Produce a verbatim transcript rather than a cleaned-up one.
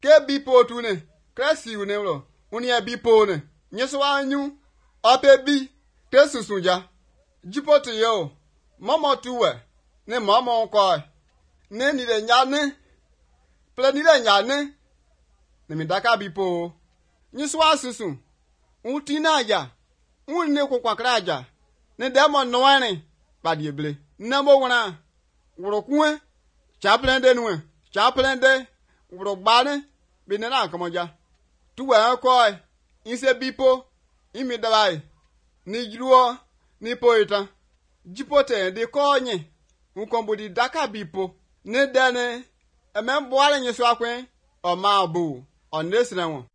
ke bipo tu ne kresi ne lo uni e bipo ne nyeso anyu opebi te susunja jipote yo momo tuwe ne momo ko ne ni le nyane ple ni le nyane ne mi daka bipo nyeso asusun utina aja unne ko kwakra aja ne demo noane ba dieble namo wona woro kuwe chaplende nuwe chaplende woro gbane binena komoja tuwe ko inse bipo imi dawai ni juo ni poeta jipote de konye unkombodi daka bipo ne dane emem boale nyeso akwen o ma bu onesina won